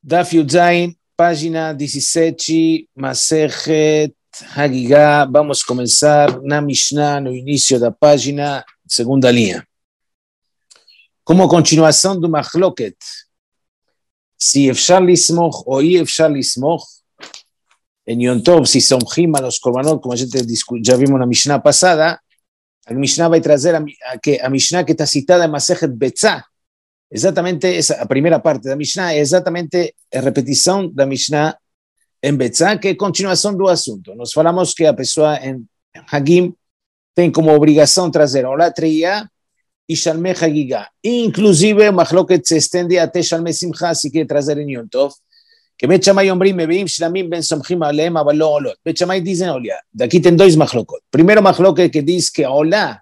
Daf Yudzain, página 17, Masejet Hagigá. Vamos a comenzar na Mishnah, no início da página, segunda linha. Como continuação do Machloket, se Efshar Lismoch ou Efshar Lismoch, em Yom Tov, se somchim a los korbanot, como a gente já vimos na Mishnah passada, a Mishnah vai trazer a Mishnah que está citada em Masejet Betzah. Exatamente essa, a primeira parte da Mishnah é exatamente a repetição da Mishnah em Betzah, que é continuação do assunto. Nós falamos que a pessoa em Hagim tem como obrigação trazer Olá Treia e Shalmei Hagigá. Inclusive, o Machloket se estende até Shalmei Simcha, se quer trazer em Yom Tov, que Bet Shammai Ombrim Meviim Shlamim Ben Somchim Aleim Aval Lo Olot. Bet Shammai dizem, olha, daqui tem dois Machlokot. Primeiro Machloket que diz que Olá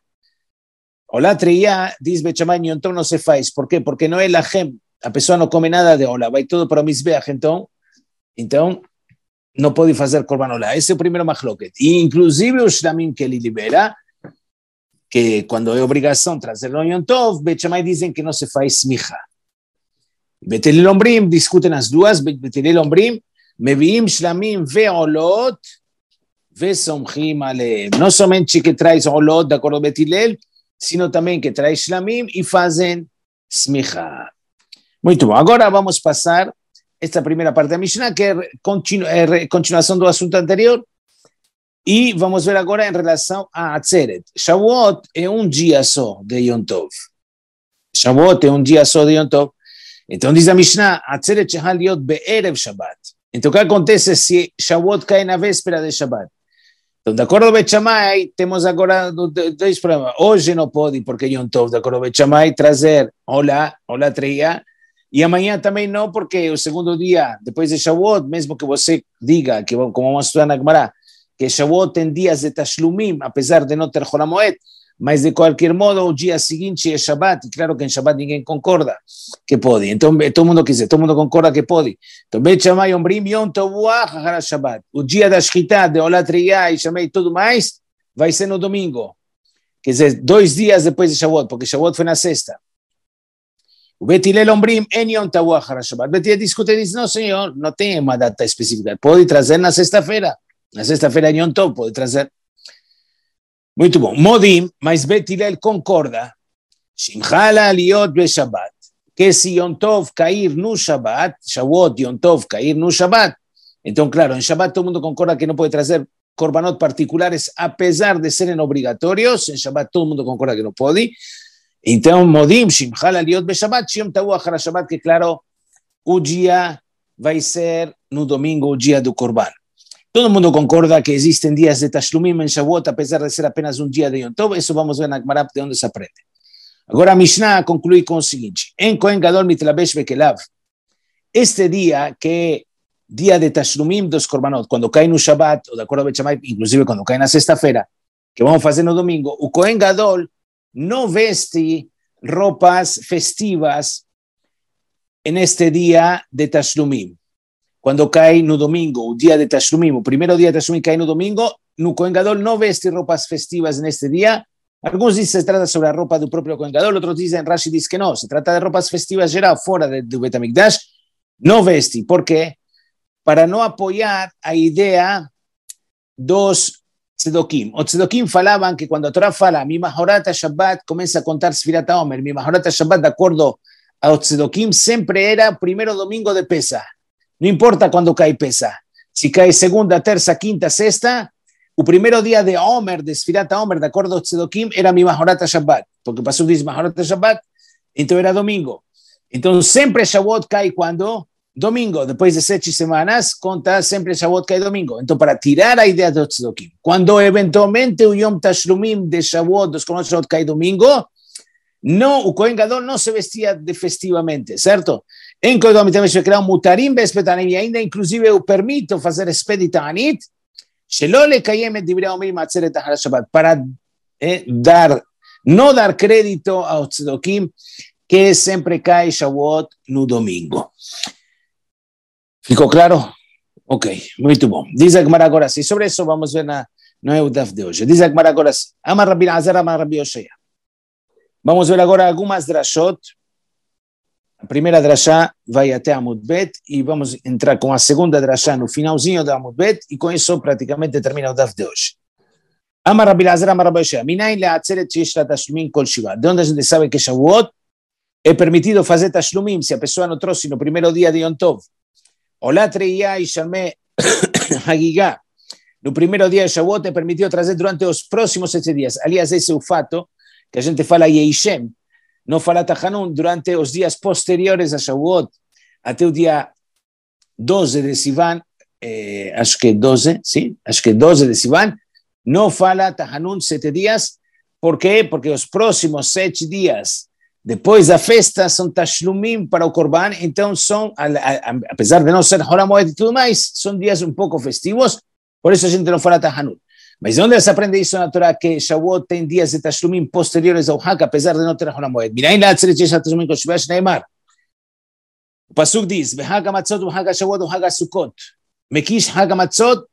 Treia, diz Bet Shammai, Yom Tov não se faz. Por quê? Porque não é Lachem. A pessoa não come nada de Olá, vai tudo para o Mizbeach, então não pode fazer Korban Olá. Esse é o primeiro Machloket. E inclusive o Shlamim que ele libera, que quando é obrigação trazer no Yom Tov, Bet Shammai dizem que não se faz Smicha. Bet Hillel Ombrim discutem as duas. Bet Hillel Ombrim Meviim Shlamim ve'olot ve'somchim aleim. Não somente que traz Olot, de acordo com Bet Hillel, sino também que traz Shlamim e fazem Smicha. Muito bom. Agora vamos passar esta primeira parte da Mishnah, que é continuação do assunto anterior, e vamos ver agora em relação a Atzeret. Shavuot é um dia só de Yom Tov. Shavuot é um dia só de Yom Tov. Então diz a Mishnah, Atzeret shehal liot be'erev Shabbat. Então o que acontece se Shavuot cai na véspera de Shabbat? Então, de acordo com Bet Shammai, temos agora dois problemas. Hoje não pode, porque Yom Tov, de acordo com Bet Shammai, trazer Olá Treia, e amanhã também não, porque o segundo dia, depois de Shavuot, mesmo que você diga, que como vamos estudar na Gemara, que Shavuot tem dias de Tashlumim, apesar de não ter Chol HaMoed, mas de qualquer modo o dia seguinte é Shabbat, e claro que em Shabbat ninguém concorda que pode. Então todo mundo quiser, todo mundo concorda que pode. Então Bet Shammai Ombrim Yom Tovuah Hachar Shabbat. O dia da Shchita, de Olá Treia e Shammai e tudo mais, vai ser no domingo. Quer dizer, 2 dias depois de Shavuot, porque Shavuot foi na sexta. O Bet Hillel Ombrim En Yom Tovuah Hachar Shabbat. Bet Hillel discute e diz, não senhor, não tem uma data específica, pode trazer na sexta-feira. Na sexta-feira em Yom Tov, pode trazer. Muito bom. Modim, mas Bet Hillel concorda. Shimchala liot be Shabbat. Que se Yom Tov cair no Shabbat, Shavuot Yom Tov cair no Shabbat, então, claro, em Shabbat todo mundo concorda que não pode trazer korbanot particulares, apesar de serem obrigatórios. Em Shabbat todo mundo concorda que não pode. Então, Modim, Shimchala liot be Shabbat, Yom Tovuah Hachar Shabbat, que claro, o dia vai ser no domingo, o dia do Korban. Todo mundo concorda que existem dias de Tashlumim em Shavuot, apesar de ser apenas um dia de Yom Tov. Isso vamos ver na Gemara, de onde se aprende. Agora a Mishnah conclui com o seguinte: En Kohen Gadol mitlabesh bekelav. Este dia, que é dia de Tashlumim dos Korbanot, quando cai no Shabbat, ou de acordo com Bet Shammai, inclusive quando cai na sexta-feira, que vamos fazer no domingo, o Kohen Gadol não veste roupas festivas neste dia de Tashlumim. Quando cai no domingo, o dia de Tashlumim, o primeiro dia de Tashlumim cai no domingo, no Kohen Gadol não veste roupas festivas neste dia. Alguns dizem que se trata sobre a roupa do próprio Kohen Gadol, outros dizem, Rashi diz que não, se trata de roupas festivas geral, fora do Bet HaMikdash, não veste. Por quê? Para não apoiar a ideia dos Tzedokim. Os Tzedokim falavam que quando a Torá fala, Mimahorat HaShabbat, começa a contar Sfirat HaOmer, Mimahorat HaShabbat, de acordo aos Tzedokim, sempre era o primeiro domingo de Pesach. Não importa quando cai Pesach. Se cai segunda, terça, quinta, sexta, o primeiro dia de Omer, de Sfirat HaOmer, de acordo aos Tzedokim, era Mimahorat HaShabbat, porque passou diz Mimahorat HaShabbat, então era domingo. Então sempre Shavuot cai quando? Domingo. Depois de 7 semanas, conta sempre Shavuot cai domingo. Então, para tirar a ideia dos Tzedokim, quando eventualmente o Yom Tashlumim de Shavuot, dos Korbanot Shavuot cai domingo, não, o Kohen Gadol não se vestia de festivamente, certo? Em Kohen Gadol também se criou mutarim bespetanim, e ainda inclusive eu permito fazer espeditanit, shelo lekayem et divrei Ombrim atzeret hachar Shabbat, para não dar crédito aos Tzedokim, que sempre cai Shavuot no domingo. Ficou claro? Ok, muito bom. Diz a Gemara agora assim, sobre isso vamos ver no Eudaf de hoje. Diz a Gemara agora assim, Amar Rabbi Elazar, Amar Rabbi Yoshaya. Vamos ver agora algumas drashot A primeira drashá vai até Amud Bet e vamos entrar com a segunda drashá no finalzinho da Amud Bet e com isso praticamente termina o daf de hoje. Amar Rabbi Elazar, Amar Rabbi Yoshua, Minayin le'atzeret sheyesh la tashlumim kol shiva. De onde a gente sabe que Shavuot é permitido fazer tashlumim se a pessoa não trouxe no primeiro dia de Yom Tov. Olá treia e chamé Hagigá. No primeiro dia de Shavuot é permitido trazer durante os próximos 7 dias. Aliás, esse é o fato que a gente fala Yeishem. Não fala Tahanun durante os dias posteriores a Shavuot, até o dia 12 de Sivan, acho que 12, sim, acho que 12 de Sivan, não fala Tahanun 7 dias. Por quê? Porque os próximos 7 dias, depois da festa, são Tashlumim para o Korban, então são, apesar de não ser Hol HaMoed e tudo mais, são dias um pouco festivos, por isso a gente não fala Tahanun. Mas onde se aprende isso na Torá, que Shavuot tem dias de Tashlumim posteriores ao Hag, apesar de não ter Hol HaMoed? Minayin le'atzeret sheyesh la tashlumim kol shiva shneimar. O Pasuk diz, B'Hag HaMatzot u'Hag HaShavuot u'Hag HaSukkot. Mekish Hag HaMatzot,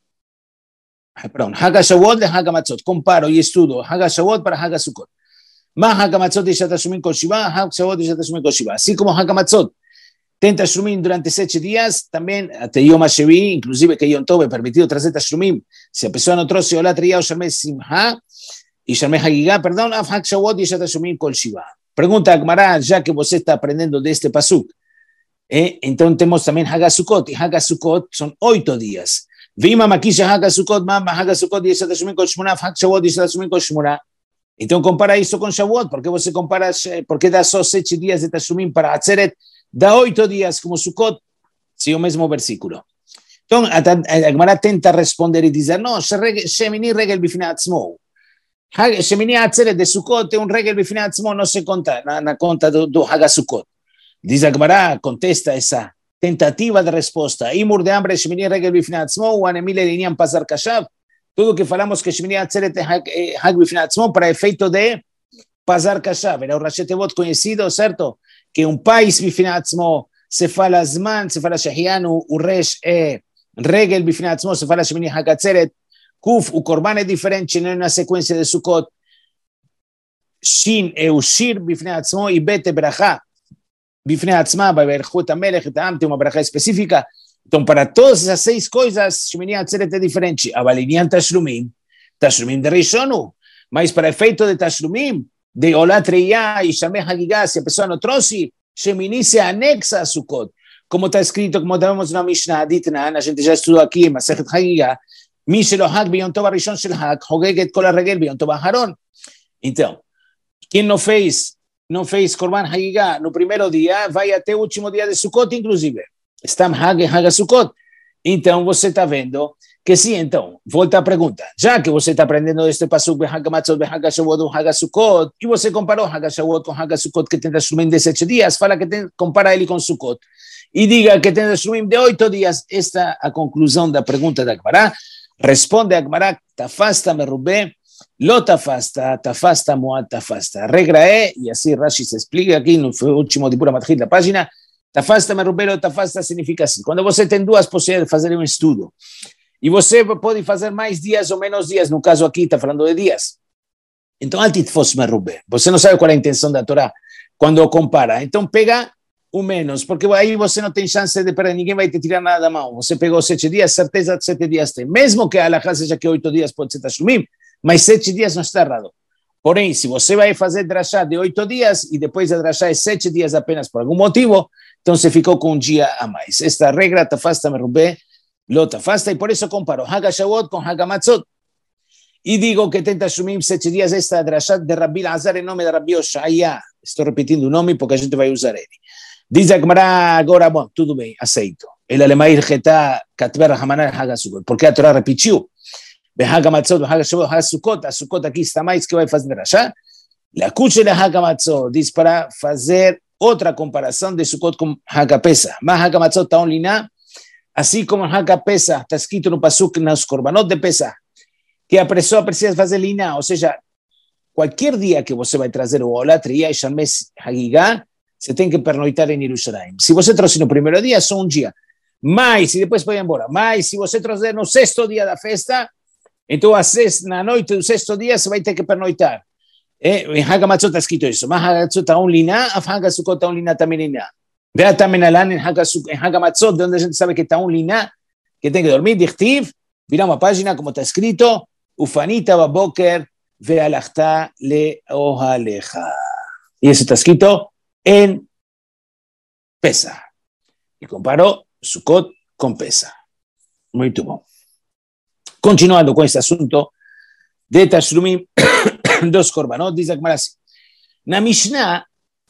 perdão, Hag HaShavuot le'Hag HaMatzot. Comparo e estudo Hag HaShavuot para Hag HaSukkot. Ma Hag HaMatzot yesh la tashlumim kol shiva, Hag HaShavuot yesh la tashlumim kol shiva. Assim como Hag HaMatzot tem Tashlumim durante 7 dias, também até Yom HaShevi, inclusive que Yom Tov é permitido trazer Tashlumim. Se a pessoa não trouxe Olá Triya ou Shalmei Simha, e Shalmei Hagigah, perdão, Af Hag Shavuot yesh la tashlumim kol shiva. Pergunta a Gemara, já que você está aprendendo deste pasuk. Então temos também Hag HaSukkot, e Hag HaSukkot são 8 dias. Vima Makisha Hag HaSukkot, Ma Hag HaSukkot yesh la tashlumim kol shmona, Af Hag Shavuot yesh la tashlumim kol shmona. Então compara isso com Shavuot, porque você compara, porque dá só 7 dias de Tashlumim para Atzeret, dá 8 dias como Sukkot, sim, o mesmo versículo. Então, a Gemara tenta responder e dizer, não, Shemini regel bifnei atzmo. Shemini Atzeret de Sukkot é regel bifnei atzmo, não se conta na conta do Hag HaSukkot. Diz a Gemara, contesta essa tentativa de resposta. Imur de hambre, Shemini regel bifnei atzmo, o anemile liniam pasar kashav. Tudo que falamos que Shemini Atzeret é Hag bifnei atzmo para efeito de pasar kashav. Era o Rashi Tevot conhecido, certo? Que país bifnei atzmo se fala Zman, se fala Shehian, o Resh é Regel bifnei atzmo, se fala Shemini Hag Atzeret, Kuf, o Korban é diferente, não é na sequência de Sukkot, Shin é o Shir bifnei atzmo e Bet é Brachá bifnei atzma, Baberchut HaMelech, tem uma Brachá específica. Então, para todas essas 6 coisas, Shemini Atzeret é diferente. Avalinian Tashlumim, Tashlumim de Rishonu, mas para efeito de Tashlumim, de Olá Treia e Shalmei Hagigah, se a pessoa não trouxe, Shemini se anexa a Sukkot. Como está escrito, como temos na Mishnah, Ditnan, a gente já estudou aqui, Masechet Hagigah, Mi shelo Hag b'Yom Tov HaRishon shel Hag, Hogeget kol HaRegel b'Yom Tov HaAharon. Então, quem não fez Korban Hagigah no primeiro dia, vai até o último dia de Sukkot, inclusive. Stam Hag HaSukkot. Então, você está vendo que sim. Então, volta a pergunta. Já que você está aprendendo este pasuk, B'Hag HaMatzot, B'Hag HaShavuot, Hag HaSukkot, e você comparou Hag HaShavuot com Hag HaSukkot, que tem Tashlumim de 7 dias, fala que compara ele com Sukkot, e diga que tem Tashlumim de 8 dias. Esta é a conclusão da pergunta da Gemara. Responde a Gemara, Tafasta merubé, lo tafasta, tafasta moad tafasta. A regra é, e assim Rashi se explica aqui no último de pura matrit da página, Tafasta merubé, lo tafasta significa assim. Quando você tem 2 possibilidades de fazer um estudo, e você pode fazer mais dias ou menos dias, no caso aqui está falando de dias. Então, altitfos merubé. Você não sabe qual é a intenção da Torá quando compara. Então, pega o menos, porque aí você não tem chance de perder, ninguém vai te tirar nada da mão. Você pegou 7 dias, certeza de 7 dias tem. Mesmo que a halakha seja que 8 dias pode ser Tashlumim, mas 7 dias não está errado. Porém, se você vai fazer drashá de 8 dias e depois a drashá é 7 dias apenas por algum motivo, então você ficou com um dia a mais. Esta regra, tafasta merubé, lo tafasta, e por isso comparo Hag HaShavuot com Hag HaMatzot. E digo que tem Tashlumim 7 dias, esta drashá de Rabbi Elazar em nome de Rabbi Yoshaya. Estou repetindo o nome porque a gente vai usar ele. Diz a Gemara agora, bom, tudo bem, aceito. Ele alemãir retá katber hamanar Hag HaSukkot, porque a Torá repetiu. Hag HaMatzot, Hag HaShavuot, Hag HaSukkot, a Sukkot aqui está mais que vai fazer drashá. Lakuche de Hag HaMatzot, diz para fazer outra comparação de Sukkot com Hag HaPesach. Mas Hag HaMatzot está online, assim como Hag HaPesach está escrito no pasuk nos Korbanot de Pesach, que a pessoa precisa fazer liná, ou seja, qualquer dia que você vai trazer o Olá Triya e Shalmei Hagigah, você tem que pernoitar em Jerusalém. Se você trouxe no primeiro dia, só um dia. Mas, e depois pode ir embora. Mas, se você trouxer no 6º dia da festa, então na noite do 6º dia você vai ter que pernoitar. En Hagamatzot está escrito eso. Más Hagamatzot aún lina, af Hagasukot aún lina también lina. Vea también Alan en Hagamatzot, de donde la gente sabe que está un lina, que tiene que dormir, dichtiv, miramos a página como está escrito, ufanita baboker, vealachta le ohaleja. Y eso está escrito en Pesach. Y comparó Sukkot con Pesach. Muy bien. Continuando con este asunto de Tashlumim, dos korbanot, dice Gemara así. Na Mishnah,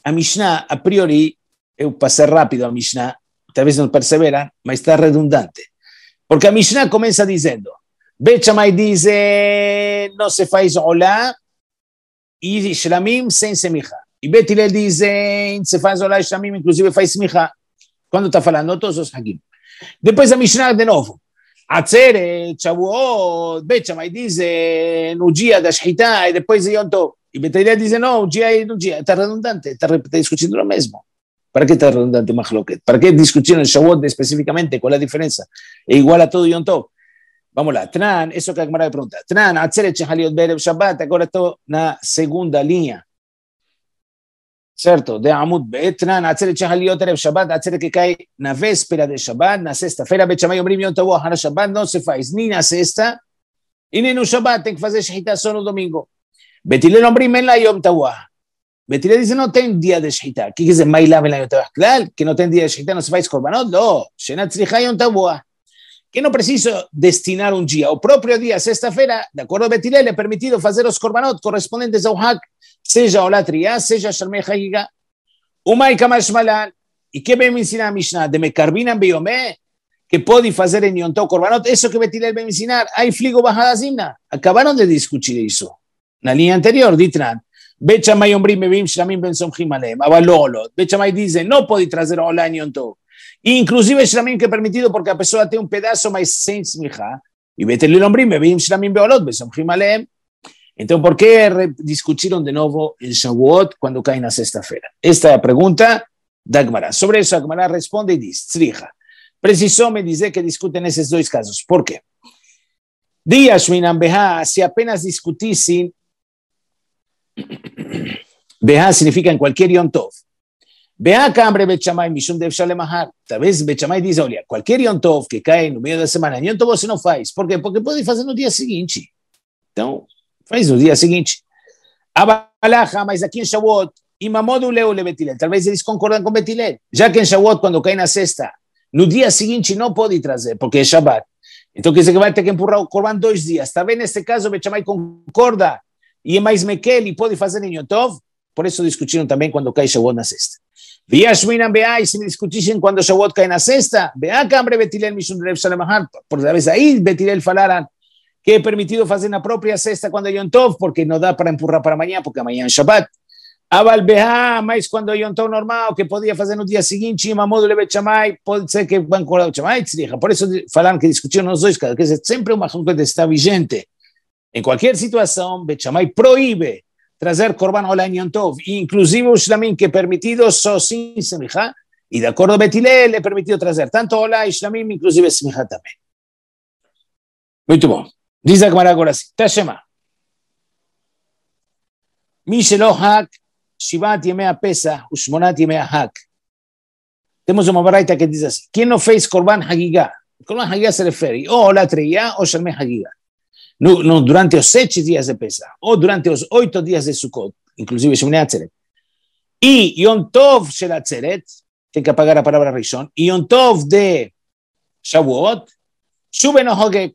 a priori, eu pasé rápido a Mishnah, tal vez no perseveran, mas está redundante. Porque a Mishnah comienza diciendo, Bet Shammai dice, no se faz olá, y Shlamim sem semija. Y Bet Hillel dice, se faz olá y Shlamim inclusive faz semija. Quando está falando todos os hakim. Depois a Mishnah de novo. Atzeret, Shavuot, Bet Shammai dice, no dia da Shechita, e depois Yom Tov. E Bet Hillel dice, no, un dia e no dia. Está redundante, está discutindo lo mesmo. ¿Para qué está redundante Mahloket? ¿Para qué discutir el Shavuot específicamente? ¿Cuál es la diferencia? Es igual a todo Yom Tov. Vamos lá. Tran, eso que Gemara pregunta. Tran, Atzeret, Shehaliot, Berev, Shabbat, agora estou na segunda linha. Certo? De Amud Bet, Tran, Atzeret, Shehaliot, Berev, Shabbat, Atzeret que cai na véspera de Shabbat, na sexta-feira, Bet Shammai, Omrim, Yom Tov, na Shabbat, não se faz nem na sexta, e nem no Shabbat, tem que fazer Shechita só no domingo. Bet Hillel, Omrim, men la Yom Tov. Bet Hillel dice, no tem día de Shechita. ¿Qué quiere decir? Mailav en la Yom Tov. Claro, que no tem día de Shechita, no se faz korbanot. No, Shenat Tzricha Yom Tov. Que no preciso destinar un día. O propio día, sexta-feira, de acuerdo a Bet Hillel, é permitido fazer os korbanot correspondentes ao Hag, seja Olá Triá, seja Shalmei Chagiga. Umay Kamash Malan. E que vem me ensinar a Mishnah? De Mekarbinan Beyomé, que pode fazer em Yom Tov korbanot. Eso que Bet Hillel vem me ensinar. Aí fligo bajada zimna. Acabaram de discutir isso. Na linha anterior, Ditran. Bet Shammai Omrim Mevim Shlamim Ben Somchim Aleim, אבל לא עולות. Bet Shammai dice, no puede trazer olá en Yom Tov. Inclusive Shlamim que é permitido porque a pessoa tem pedaço, mas sem smicha. E Bet Hillel Omrim Mevim Shlamim Beolot Ben Somchim Aleim. Então, por que discutiram de novo em Shavuot quando cai na sexta-feira? Esta é a pergunta da Gemara. Sobre isso, a Gemara responde e diz, Tzricha, precisou me dizer que discutem nesses dois casos. Por quê? Dias Minan Behá, se apenas discutissem Beha significa en cualquier Yom Tov. Beha cambre Bet Shammai mishum dev shalemahar. Tal vez Bet Shammai diz, olha, qualquer Yom Tov que cai no meio da semana, Yom Tov você não faz. Por quê? Porque pode fazer no dia seguinte. Então, faz no dia seguinte. Abalacha, mas aqui em Shavuot, imamodu leu le Bet Hillel. Talvez eles concordam com Bet Hillel. Já que em Shavuot, quando cai na sexta, no dia seguinte não pode trazer, porque é Shabbat. Então, quer dizer que vai ter que empurrar o Korban 2 dias. Talvez neste caso Bet Shammai concorda e é mais mequel e pode fazer em Yom Tov, por isso discutiram também quando cai Shavuot na sexta. Viashminan Beá, e se me discutissem quando Shavuot cai na sexta, Beá cambre Bet Hillel mishum dev shalemahar, por talvez aí Bet Hillel falaram que é permitido fazer na própria sexta quando é Yom Tov, porque não dá para empurrar para amanhã, porque amanhã é Shabbat. Aval Beá, mas quando é Yom Tov normal, que podia fazer no dia seguinte, Imamodu le Bet Shammai, pode ser que vão acordar o Shammai, por isso falaram que discutiram nos dois casos, quer dizer, sempre uma coisa está vigente. En cualquier situación, Bet Shammai prohíbe trazer Korban Olá en Yom Tov, inclusive o Shlamim que é permitido só sin Semicha, y de acuerdo a Bet Hillel é permitido trazer tanto Olá e Shlamim, inclusive Semicha também. Muito bom. Diz a Gemara agora assim, Tashema. Mi shelo hak, Shivat Yemei HaPesach, Ushmonat Yemei HaHak. Temos uma baraita que diz assim, quem não fez Korban Hagigah? Korban Hagigah se refere ou Olá Triá ou Shalmei Hagigah. No, durante os 7 dias de Pesach, ou durante os 8 dias de Sukkot, inclusive Shemini Atzeret, e Yom Tov Shel Atzeret, tem que apagar a palavra Rishon, e Yom Tov de Shavuot, Shuben Hogek,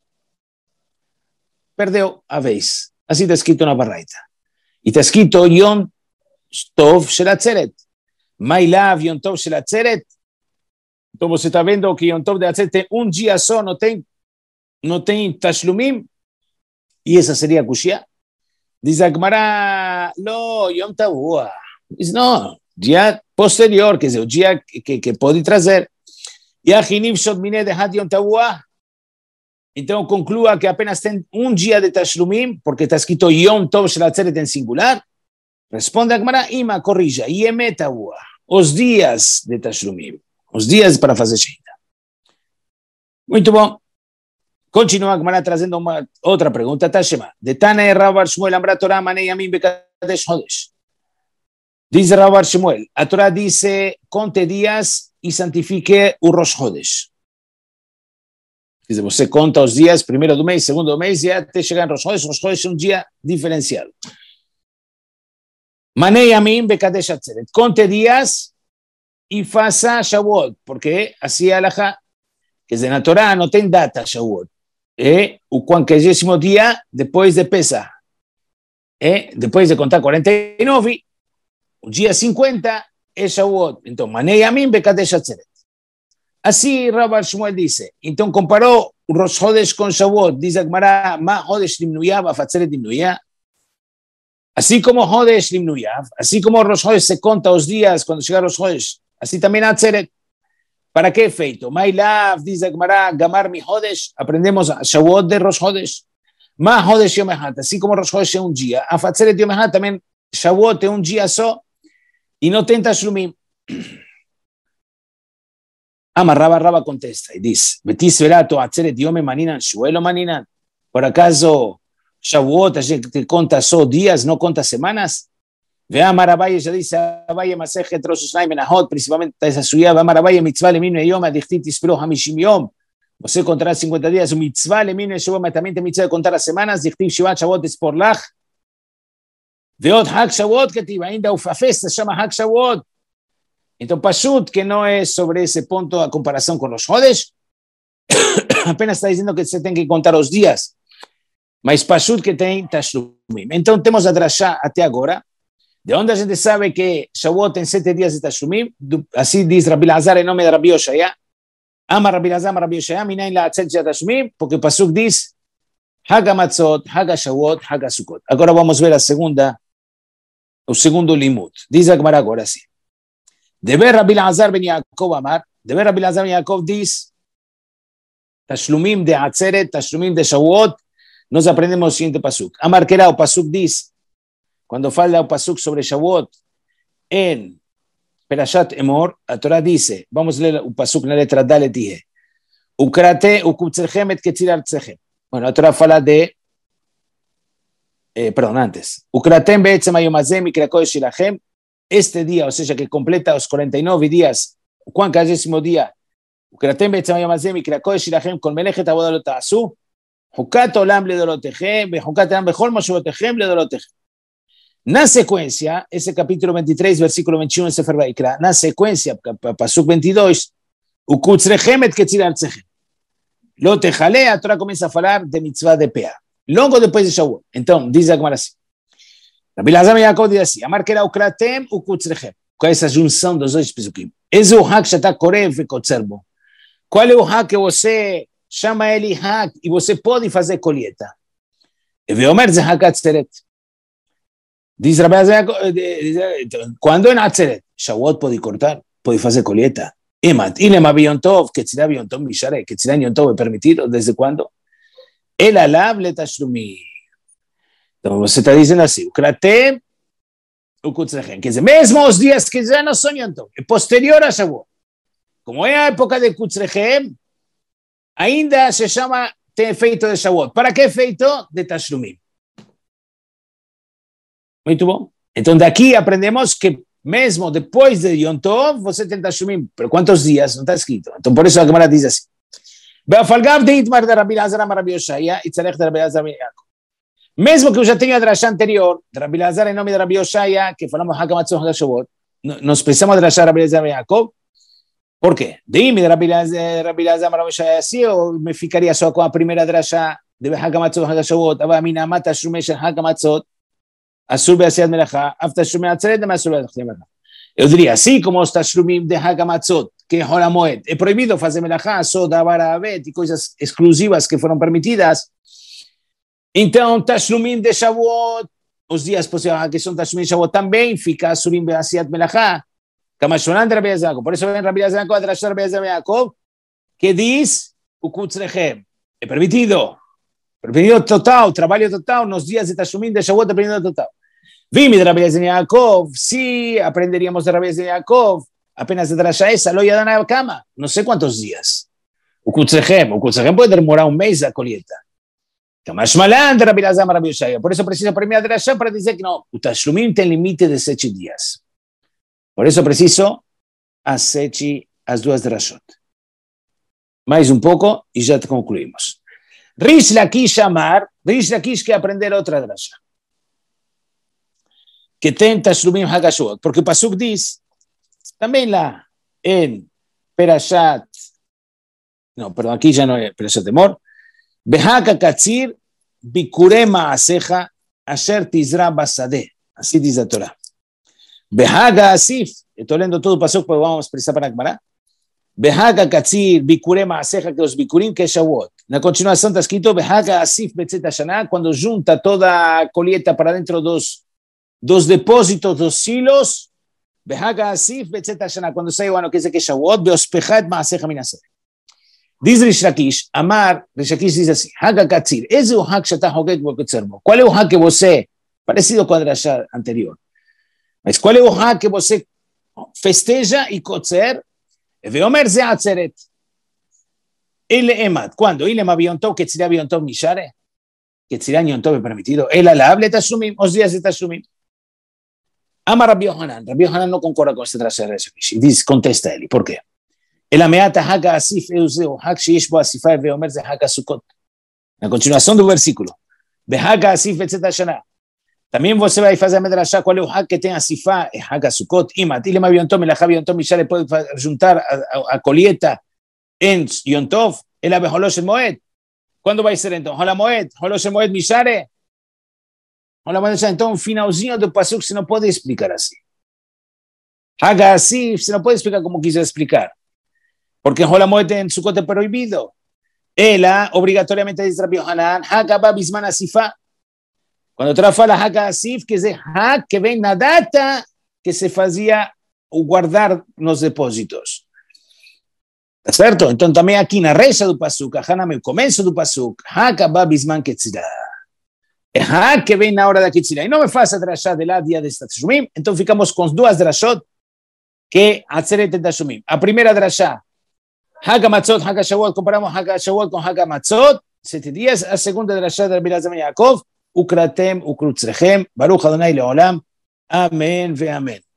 perdeu a vez. Assim está escrito na Baraita. E está escrito Yom Tov Shel Atzeret. Mailav Yom Tov Shel Atzeret. Então você está vendo que Yom Tov de Atzeret tem um dia só, não tem Tashlumim, e essa seria a Kushia. Diz a Gemara, não, Yom Tavua. Diz, não, dia posterior, quer dizer, o dia que pode trazer. E a Hiniv Shod de Had Yom Tavua. Então, conclua que apenas tem um dia de Tashlumim, porque está escrito Yom Tov Shel Atzeret em singular. Responde a Gemara, Ima, corrija, Yeme Tavua. Os dias de Tashlumim. Os dias para fazer Shechita. Muito bom. Continúa Gemara trazendo otra pregunta. Tashema. De Tane Rabar Shmuel Amra Torah Manei Yamim Bekadesh Hodesh. Dice Rabar Shmuel, la Torah dice, conte días y santifique un Rosh Hodesh. Dice, você conta os dias, primeiro do mês, segundo do mês, e até chegar em Rosh Hodesh. Rosh Hodesh é um dia diferenciado. Manei Yamim Bekadesh Atzeret. Conte días y faça Shavuot, porque así alajá, que de na Torah não tem data Shavuot. É o 40º dia depois de Pesach. Depois de contar 49, o dia 50 é Shavuot. Então, Manei Yamim Bekadesh Atzeret. Assim, Rabbi Shmuel disse. Então, comparou o Rosh Hodesh com Shavuot. Diz a Gemara, Ma Hodesh Limnuyav, Afatzeret Limnuyav. Assim como Hodesh Limnuyav, assim como Rosh Hodesh se conta os dias quando chegar Rosh Hodesh, assim também Atzeret. ¿Para qué efeito? Mailav, diz a Gemara, Gamar mi Hodesh. Aprendemos a Shavuot de Rosh Hodesh. Ma Hodesh Yom Echad. Assim como Rosh Hodesh é um dia, Afatzeret Yom Echad também Shavuot é um dia só e não tem Tashlumim. Raba contesta y dice, Betis velato atzeret yome maninan, shuelo maninan. Por acaso Shavuot te conta solo días, no conta semanas. Ve Amarabaye, ya dice Abaye Masejet Rosh Hashanah Menahot, principalmente esa suya, ve Amarabaye mitzvah leminu yom, adichtit ispero hamishim yom. Você contará 50 días, un mitzvah leminu yom, también te mitzvah de contar las semanas, dichtiv shivat Shavuot es por lach. Veot Hag Shavuot que te ainda ufa festa, se llama Hag Shavuot. Entonces, Pashut, que no es sobre ese punto a comparación con los Hodesh, apenas está diciendo que se tienen que contar los días, mas Pashut que tem Tashlumim. Entonces, temos a Drashá até agora, de onde a gente sabe que Shavuot tem 7 días de Tashlumim, así dice Rabbi Lazar en nombre de Rabbi Yoshaya, ama Rabbi Lazar, Rabbi Yoshaya, minayin la atzet de Tashlumim, porque Pasuk dice, Haga Matzot, Haga Shavuot, Haga Sukkot. Agora vamos ver o segundo limud. Dice a Gemara agora assim. Deber Rabbi Lazar ben Yaakov Amar, Deber Rabbi Lazar ben Yaakov diz, Tashlumim de Atzeret, Tashlumim de Shavuot, nós aprendemos o seguinte pasuk. Amar que era o pasuk diz, quando fala o pasuk sobre Shavuot, em Perashat Emor, a Torá diz, vamos ler o pasuk na letra Dalet Ihe, Ukrate ukutzechem et ketzir artzechem. Bueno, a Torá fala de, perdón, antes, Ukratem be'etzem hayom hazeh mikra kodesh shilachem. Este día, o sea, que completa los 49 días, ¿cuán 40º día? Ukratem be'etzem hayom hazeh mikra kodesh shilachem kol melechet avodah lo ta'asu, hukat olam ledorotechem, vehukat olam bechol moshevotechem ledorotechem. Na secuencia, ese capítulo 23, versículo 21 de Sefer Vaikra, na secuencia, pasuk 22, ukutzrechem et ketzir artzechem. Lo tejale, a Torah comienza a hablar de mitzvah de Pea. Luego después de Shavuot. Entonces, dice Gemara así. Rabbi Lazar ben Yaakov diz assim, Amar que era Ukratem ukutzrechem. Qual é essa junção dos dois pesukim? Esse é o hak שאתה קורא וקוצר בו. Qual é o hak que você chama ele hak e você pode fazer colheita? ואומר זה hak atzeret. Diz Rabbi Lazar, quando é atzeret, Shavuot pode cortar, pode fazer colheita. Emat, ilema biyom tov, ketzirá biyom tov mishare, ketzirá biyom tov é permitido, ¿desde cuándo? El alab le tashlumim. Então você está dizendo assim, o kratem, o kutzrechem, quer dizer, mesmo os dias que já não são Yom Tov, é posterior a Shavuot. Como é a época de kutzrechem, ainda se chama, tem efeito de Shavuot. Para que efeito? De tashlumim. Muito bom. Então daqui aprendemos que mesmo depois de Yom Tov, você tem tashlumim. Pero quantos dias? Não está escrito. Então por isso a Gemara diz assim. Be'afalgav de itmar de Rabbi Lazar amar Rabbi Yoshaya, itzarech de Rabbi Lazar ben Yaakov. Mesmo que eu já tenha a drashá anterior, de Rabbi Lazar em nome de Rabbi Yoshaya, que falamos Hakamatzu Hagashavot, nós precisamos de drashá Rabbi Lazar ben Yaakov. Por quê? De Rabbi Lazar Rabbi Yoshaya assim, ou me ficaria só com a primeira drashá de Hakamatzu Hagashavot, ava minamat tashlume shel Hakamatzot, asur be'asiyat melachá, af tashlume atzeret de asur be'asiyat melachá. Eu diria, assim como os tashlumim de Hakamatzot, que é Hol HaMoed, é proibido fazer melachá, só da vara avet e coisas exclusivas que foram permitidas. Então, tashlumim de Shavuot, os dias que são tashlumim de Shavuot também, fica asurim be'asiyat melachá, Kamashonan de Rabbi Lazar. Por isso vem Rabbi Lazar, atrás de Rabbi Lazar ben Yaakov, que diz, o kutzrechem, é permitido total, trabalho total, nos dias de tashlumim de Shavuot, é permitido total. Vime de Rabbi Lazar ben Yaakov, si aprenderíamos de Rabbi Lazar ben Yaakov, apenas de drashá essa, lo yadan al kama, não sei quantos dias. Ukutzehem puede demorar un mes la coleta. Por eso preciso premiar Drashá para decir que no, Utashlumim tiene límite de 7 días. Por eso preciso hacer as 2 Drashot. Mais un poco y ya concluimos. Rish Lakish Amar, Rish Lakish que aprender otra Drashá. Que ten Tashlumim Hagashuot. Porque Pasuk dice, también la en Perashat, no, perdón, aquí ya no es Perashat Temor, Behaka Katzir, Bikurema Aseja, Asher Tizra Basadeh. Así dice la Torah. Behaka Asif, estoy leyendo todo Pasuk, pero vamos a expresar para Akmará. Behaka Katzir, Bikurema Aseja, que los Bikurim que Shavuot. En la continuación está escrito, Behaka Asif Betzet Hashanah, cuando junta toda coleta para dentro dos depósitos, 2 silos, Behaka Asif Betzet Hashanah, cuando se bueno, que es que Shavuot, Beospejat Maaseja Minaseh. Dice Rish Lakish, Amar, Rish Lakish dice así, Haga Katzir, ese es un hack que está jugando con el servo. ¿Cuál es un hack que você, parecido con el Drashá anterior, mas cuál es un hack que você festeja y kotzer, veomer ze atzeret, ele emat, ¿cuándo? Ele ma biontov, que tzira biontov mishare, que tzira biontov es permitido, el alab le tashumim, os días de tashumim. Amar Rabbi Yohanan no concorda con este Drashá de Rish Lakish, y dice, contesta él, ¿por qué? El ameata haga asif euseo hak sheishbo asifai veomer ze haga sukot. La continuación del versículo. Be haga asif betzet hashana. También você vai fazer a medrashá cuál es o hak que tem asifá e haga sukot. Imat ilema biontom el haga biontom y ya le puede juntar a coleta en yontov el abe holosh el moed. ¿Cuándo va a ser entonces? Hola moed, holosh el moed mishare. Hola moed, entonces un finalzinho do pasuk se no puede explicar así. Haga asif se no puede explicar como quiso explicar. Porque Hola Moed en Sukkot es prohibido. Ela, obligatoriamente dice Rabbi Yohanan, Haka ba bisman asifá. Cuando trafa la Haka asif, que es de Hak, que ven la data que se hacía guardar los depósitos. ¿Está cierto? Entonces también aquí en la reza del pasuk, Haname, el comienzo del pasuk, Haka ba bisman ketzira. Es Hak que ven la hora de ketzira. Y no me faça drashá de la día de Tashumim, entonces ficamos con 2 drashot que atzeret et Tashumim. A primera drashá, Haga Matzot, Haga Shavuot, comparamos Haga Shavuot con Haga Matzot, 7 días, a segunda de la Shad de Rabbi Elazar ben Yaakov, Ukratem, Ukrutzrechem, Baruch Adonai Leolam, Amén ve Amén.